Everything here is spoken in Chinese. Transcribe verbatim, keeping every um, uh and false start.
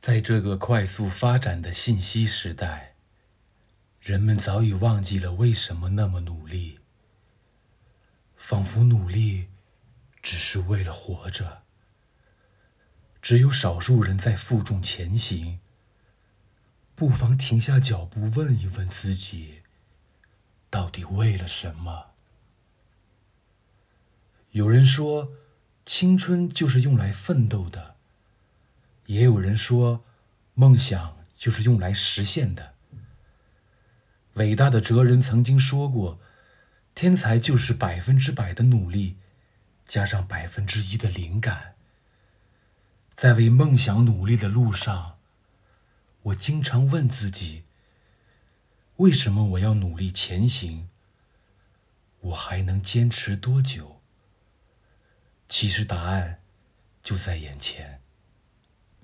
在这个快速发展的信息时代，人们早已忘记了为什么那么努力，仿佛努力只是为了活着。只有少数人在负重前行，不妨停下脚步，问一问自己，到底为了什么？有人说，青春就是用来奋斗的，也有人说，梦想就是用来实现的。伟大的哲人曾经说过，天才就是百分之百的努力，加上百分之一的灵感。在为梦想努力的路上，我经常问自己，为什么我要努力前行？我还能坚持多久？其实答案就在眼前。